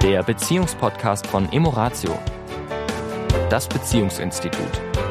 der Beziehungspodcast von Emoratio, das Beziehungsinstitut.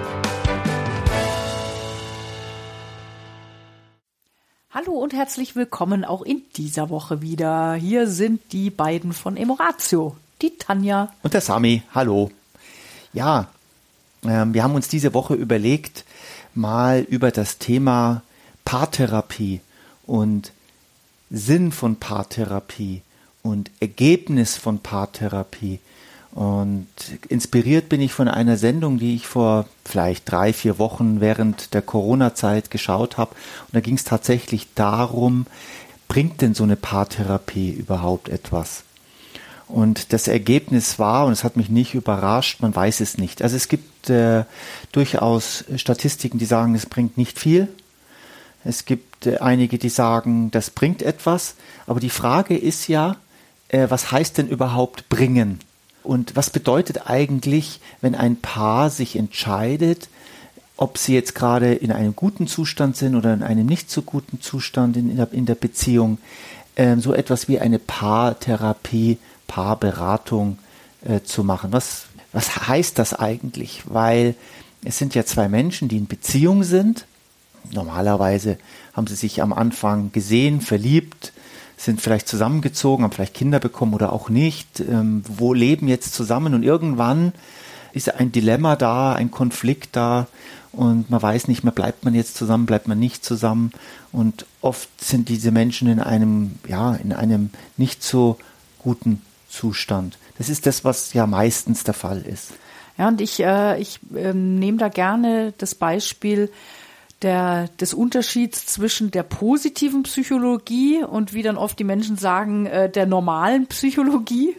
Hallo und herzlich willkommen auch in dieser Woche wieder. Hier sind die beiden von Emoratio, die Tanja und der Sami. Hallo. Ja, wir haben uns diese Woche überlegt, mal über das Thema Paartherapie und Sinn von Paartherapie und Ergebnis von Paartherapie. Und inspiriert bin ich von einer Sendung, die ich vor vielleicht 3-4 Wochen während der Corona-Zeit geschaut habe. Und da ging es tatsächlich darum, bringt denn so eine Paartherapie überhaupt etwas? Und das Ergebnis war, und es hat mich nicht überrascht, man weiß es nicht. Also es gibt durchaus Statistiken, die sagen, es bringt nicht viel. Es gibt einige, die sagen, das bringt etwas. Aber die Frage ist ja, was heißt denn überhaupt bringen? Und was bedeutet eigentlich, wenn ein Paar sich entscheidet, ob sie jetzt gerade in einem guten Zustand sind oder in einem nicht so guten Zustand in der Beziehung, so etwas wie eine Paartherapie, Paarberatung zu machen. Was heißt das eigentlich? Weil es sind ja zwei Menschen, die in Beziehung sind. Normalerweise haben sie sich am Anfang gesehen, verliebt, sind vielleicht zusammengezogen, haben vielleicht Kinder bekommen oder auch nicht, wo leben jetzt zusammen und irgendwann ist ein Dilemma da, ein Konflikt da und man weiß nicht mehr, bleibt man jetzt zusammen, bleibt man nicht zusammen und oft sind diese Menschen in einem nicht so guten Zustand. Das ist das, was ja meistens der Fall ist. Ja, und ich nehme da gerne das Beispiel des Unterschieds zwischen der positiven Psychologie und wie dann oft die Menschen sagen, der normalen Psychologie.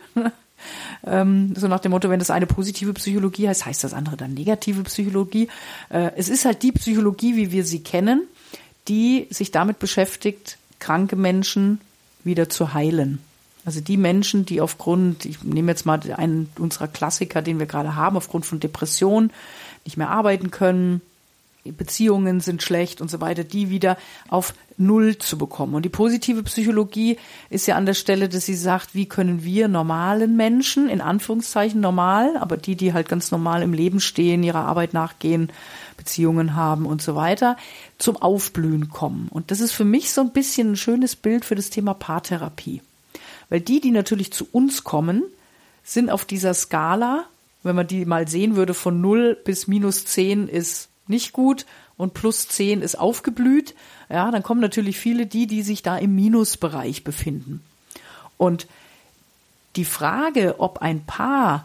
So nach dem Motto, wenn das eine positive Psychologie heißt, heißt das andere dann negative Psychologie. Es ist halt die Psychologie, wie wir sie kennen, die sich damit beschäftigt, kranke Menschen wieder zu heilen. Also die Menschen, die aufgrund, ich nehme jetzt mal einen unserer Klassiker, den wir gerade haben, aufgrund von Depressionen nicht mehr arbeiten können, Beziehungen sind schlecht und so weiter, die wieder auf Null zu bekommen. Und die positive Psychologie ist ja an der Stelle, dass sie sagt, wie können wir normalen Menschen, in Anführungszeichen normal, aber die halt ganz normal im Leben stehen, ihrer Arbeit nachgehen, Beziehungen haben und so weiter, zum Aufblühen kommen. Und das ist für mich so ein bisschen ein schönes Bild für das Thema Paartherapie. Weil die natürlich zu uns kommen, sind auf dieser Skala, wenn man die mal sehen würde, von 0 bis -10 ist nicht gut und +10 ist aufgeblüht, ja, dann kommen natürlich viele die sich da im Minusbereich befinden. Und die Frage, ob ein Paar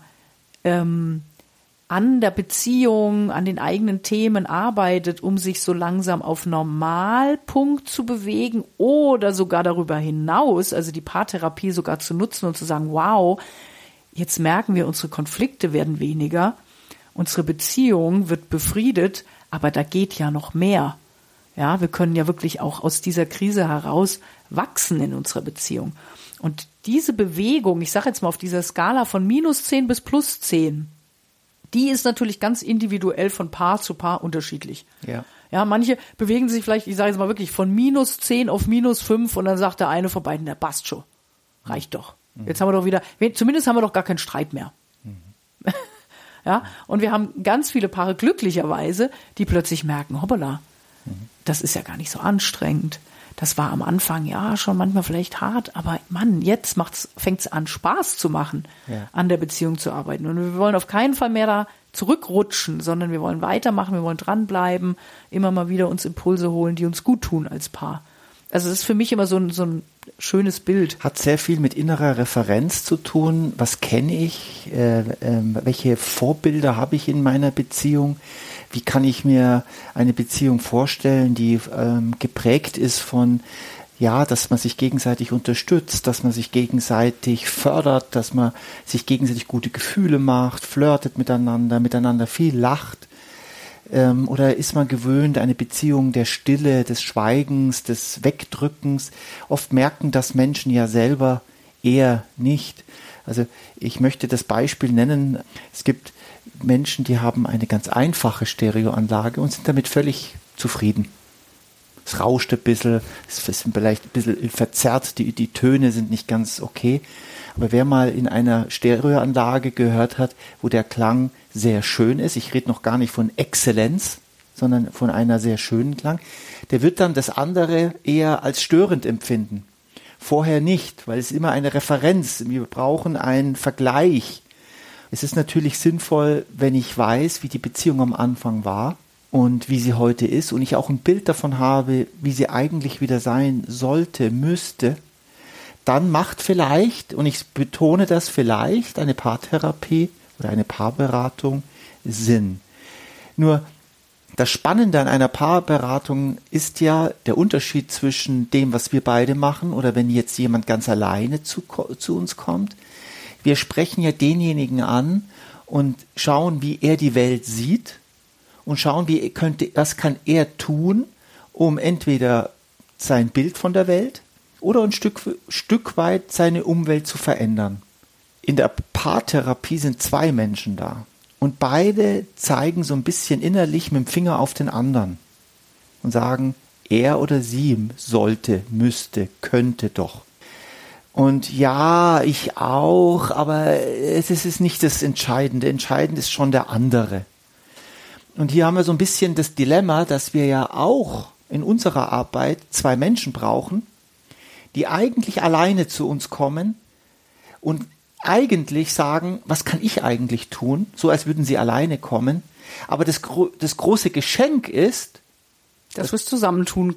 an der Beziehung, an den eigenen Themen arbeitet, um sich so langsam auf Normalpunkt zu bewegen oder sogar darüber hinaus, also die Paartherapie sogar zu nutzen und zu sagen, wow, jetzt merken wir, unsere Konflikte werden weniger, unsere Beziehung wird befriedet, aber da geht ja noch mehr. Ja, wir können ja wirklich auch aus dieser Krise heraus wachsen in unserer Beziehung. Und diese Bewegung, ich sage jetzt mal auf dieser Skala von -10 bis +10, die ist natürlich ganz individuell von Paar zu Paar unterschiedlich. Ja. Ja, manche bewegen sich vielleicht, ich sage jetzt mal wirklich, von -10 auf -5 und dann sagt der eine von beiden, der passt schon. Reicht doch. Jetzt haben wir doch wieder, zumindest haben wir doch gar keinen Streit mehr. Ja, und wir haben ganz viele Paare glücklicherweise, die plötzlich merken, hoppala, das ist ja gar nicht so anstrengend. Das war am Anfang ja schon manchmal vielleicht hart, aber Mann, jetzt fängt es an, Spaß zu machen, an der Beziehung zu arbeiten. Und wir wollen auf keinen Fall mehr da zurückrutschen, sondern wir wollen weitermachen, wir wollen dranbleiben, immer mal wieder uns Impulse holen, die uns gut tun als Paar. Also das ist für mich immer so ein schönes Bild. Hat sehr viel mit innerer Referenz zu tun. Was kenne ich? Welche Vorbilder habe ich in meiner Beziehung? Wie kann ich mir eine Beziehung vorstellen, die geprägt ist von, ja, dass man sich gegenseitig unterstützt, dass man sich gegenseitig fördert, dass man sich gegenseitig gute Gefühle macht, flirtet miteinander viel lacht. Oder ist man gewöhnt, eine Beziehung der Stille, des Schweigens, des Wegdrückens? Oft merken das Menschen ja selber eher nicht. Also ich möchte das Beispiel nennen. Es gibt Menschen, die haben eine ganz einfache Stereoanlage und sind damit völlig zufrieden. Es rauscht ein bisschen, es ist vielleicht ein bisschen verzerrt, die Töne sind nicht ganz okay. Aber wer mal in einer Stereoanlage gehört hat, wo der Klang sehr schön ist, ich rede noch gar nicht von Exzellenz, sondern von einer sehr schönen Klang, der wird dann das andere eher als störend empfinden. Vorher nicht, weil es immer eine Referenz, wir brauchen einen Vergleich. Es ist natürlich sinnvoll, wenn ich weiß, wie die Beziehung am Anfang war und wie sie heute ist und ich auch ein Bild davon habe, wie sie eigentlich wieder sein sollte, müsste, dann macht vielleicht, und ich betone das vielleicht, eine Paartherapie oder eine Paarberatung Sinn. Nur das Spannende an einer Paarberatung ist ja der Unterschied zwischen dem, was wir beide machen oder wenn jetzt jemand ganz alleine zu uns kommt. Wir sprechen ja denjenigen an und schauen, wie er die Welt sieht und schauen, was kann er tun, um entweder sein Bild von der Welt oder ein Stück weit seine Umwelt zu verändern. In der Paartherapie sind zwei Menschen da. Und beide zeigen so ein bisschen innerlich mit dem Finger auf den anderen und sagen, er oder sie sollte, müsste, könnte doch. Und ja, ich auch, aber es ist nicht das Entscheidende. Entscheidend ist schon der andere. Und hier haben wir so ein bisschen das Dilemma, dass wir ja auch in unserer Arbeit zwei Menschen brauchen, die eigentlich alleine zu uns kommen und eigentlich sagen, was kann ich eigentlich tun, so als würden sie alleine kommen. Aber das große Geschenk ist, dass wir es zusammentun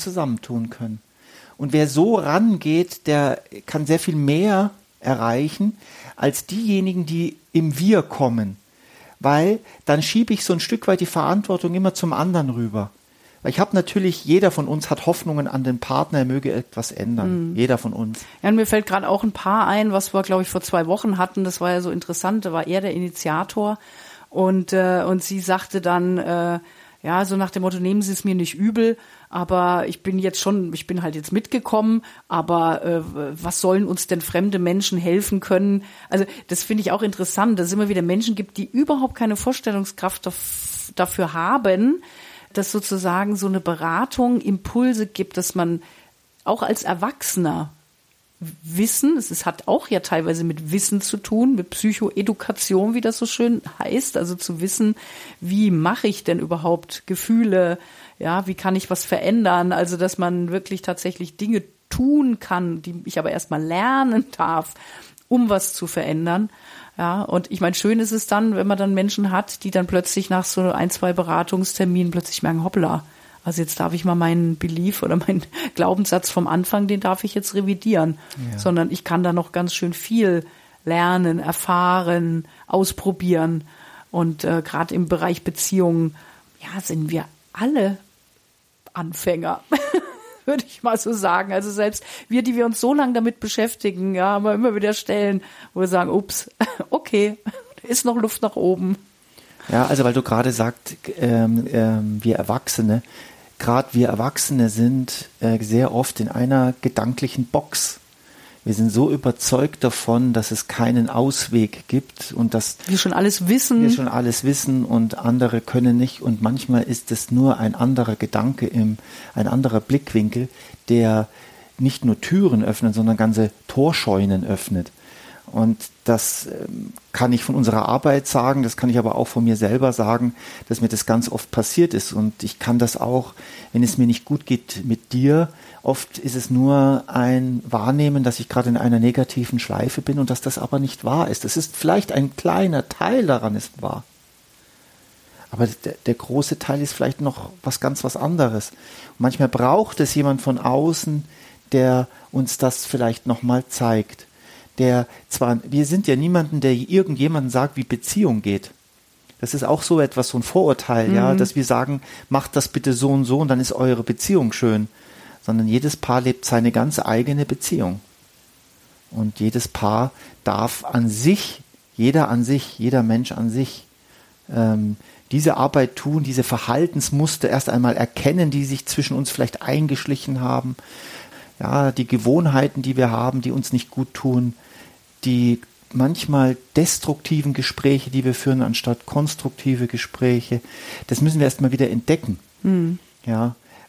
können. Und wer so rangeht, der kann sehr viel mehr erreichen, als diejenigen, die im Wir kommen. Weil dann schiebe ich so ein Stück weit die Verantwortung immer zum anderen rüber. Weil ich habe natürlich, jeder von uns hat Hoffnungen an den Partner, er möge etwas ändern. Jeder von uns. Ja, und mir fällt gerade auch ein Paar ein, was wir, glaube ich, vor 2 Wochen hatten. Das war ja so interessant. Da war er der Initiator. Und sie sagte dann, so nach dem Motto, nehmen Sie es mir nicht übel, aber ich bin halt jetzt mitgekommen, aber was sollen uns denn fremde Menschen helfen können? Also das finde ich auch interessant, dass es immer wieder Menschen gibt, die überhaupt keine Vorstellungskraft dafür haben, dass sozusagen so eine Beratung Impulse gibt, dass man auch als Erwachsener Wissen, es hat auch ja teilweise mit Wissen zu tun, mit Psychoedukation, wie das so schön heißt, also zu wissen, wie mache ich denn überhaupt Gefühle, ja, wie kann ich was verändern, also dass man wirklich tatsächlich Dinge tun kann, die ich aber erstmal lernen darf, um was zu verändern. Ja, und ich meine, schön ist es dann, wenn man dann Menschen hat, die dann plötzlich nach so 1-2 Beratungsterminen plötzlich merken, hoppla, also jetzt darf ich mal meinen Belief oder meinen Glaubenssatz vom Anfang, den darf ich jetzt revidieren. Ja. Sondern ich kann da noch ganz schön viel lernen, erfahren, ausprobieren. Und gerade im Bereich Beziehungen, ja, sind wir alle Anfänger, würde ich mal so sagen. Also selbst wir, die wir uns so lange damit beschäftigen, ja, haben wir immer wieder Stellen, wo wir sagen, ups, okay, ist noch Luft nach oben. Ja, also weil du gerade sagst, wir Erwachsene sind sehr oft in einer gedanklichen Box. Wir sind so überzeugt davon, dass es keinen Ausweg gibt und dass wir schon alles wissen und andere können nicht. Und manchmal ist es nur ein anderer Gedanke, ein anderer Blickwinkel, der nicht nur Türen öffnet, sondern ganze Torscheunen öffnet. Und das kann ich von unserer Arbeit sagen, das kann ich aber auch von mir selber sagen, dass mir das ganz oft passiert ist. Und ich kann das auch, wenn es mir nicht gut geht mit dir, oft ist es nur ein Wahrnehmen, dass ich gerade in einer negativen Schleife bin und dass das aber nicht wahr ist. Das ist vielleicht ein kleiner Teil daran ist wahr. Aber der große Teil ist vielleicht noch was anderes. Und manchmal braucht es jemand von außen, der uns das vielleicht nochmal zeigt. Wir sind ja niemanden, der irgendjemandem sagt, wie Beziehung geht. Das ist auch so etwas, so ein Vorurteil, ja, dass wir sagen, macht das bitte so und dann ist eure Beziehung schön. Sondern jedes Paar lebt seine ganz eigene Beziehung. Und jedes Paar darf jeder Mensch an sich, diese Arbeit tun, diese Verhaltensmuster erst einmal erkennen, die sich zwischen uns vielleicht eingeschlichen haben. Ja, die Gewohnheiten, die wir haben, die uns nicht gut tun, die manchmal destruktiven Gespräche, die wir führen, anstatt konstruktive Gespräche, das müssen wir erstmal wieder entdecken. Ja,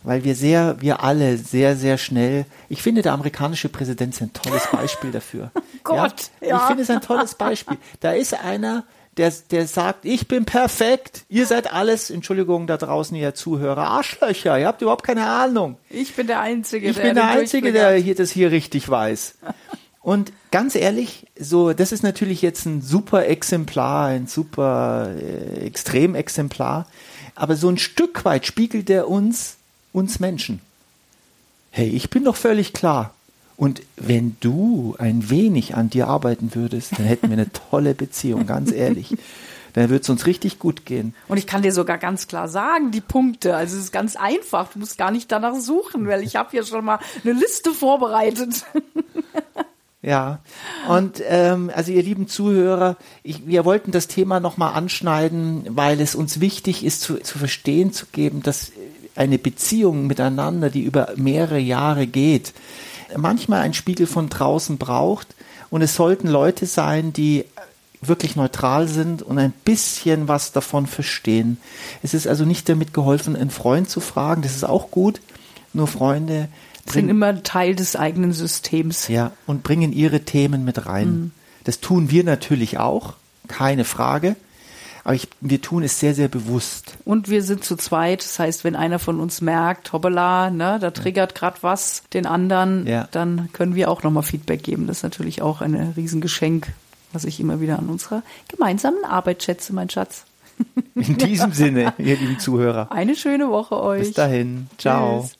weil wir alle sehr, sehr schnell, ich finde, der amerikanische Präsident ist ein tolles Beispiel dafür. Gott, ja. Ich finde es ein tolles Beispiel. Da ist einer, der sagt, ich bin perfekt, ihr seid alles, Entschuldigung da draußen, ihr Zuhörer, Arschlöcher, ihr habt überhaupt keine Ahnung. Ich bin der Einzige, der das hier richtig weiß. Und ganz ehrlich, so, das ist natürlich jetzt ein super Exemplar, ein super Extremexemplar, aber so ein Stück weit spiegelt er uns Menschen. Hey, ich bin doch völlig klar. Und wenn du ein wenig an dir arbeiten würdest, dann hätten wir eine tolle Beziehung, ganz ehrlich. Dann würde es uns richtig gut gehen. Und ich kann dir sogar ganz klar sagen, die Punkte. Also es ist ganz einfach. Du musst gar nicht danach suchen, weil ich habe hier schon mal eine Liste vorbereitet. Ja, und also ihr lieben Zuhörer, wir wollten das Thema nochmal anschneiden, weil es uns wichtig ist, zu verstehen zu geben, dass eine Beziehung miteinander, die über mehrere Jahre geht, manchmal einen Spiegel von draußen braucht, und es sollten Leute sein, die wirklich neutral sind und ein bisschen was davon verstehen. Es ist also nicht damit geholfen, einen Freund zu fragen, das ist auch gut, nur Freunde sind immer Teil des eigenen Systems. Ja, und bringen ihre Themen mit rein. Mhm. Das tun wir natürlich auch, keine Frage. Aber wir tun es sehr, sehr bewusst. Und wir sind zu zweit. Das heißt, wenn einer von uns merkt, hoppala, ne, da triggert gerade was den anderen, dann können wir auch nochmal Feedback geben. Das ist natürlich auch ein Riesengeschenk, was ich immer wieder an unserer gemeinsamen Arbeit schätze, mein Schatz. In diesem Sinne, ihr lieben Zuhörer. Eine schöne Woche euch. Bis dahin. Ciao. Tschüss.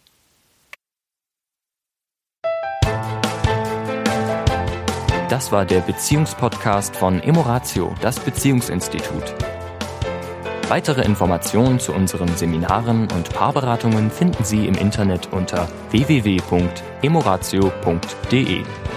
Das war der Beziehungspodcast von Emoratio, das Beziehungsinstitut. Weitere Informationen zu unseren Seminaren und Paarberatungen finden Sie im Internet unter www.emoratio.de.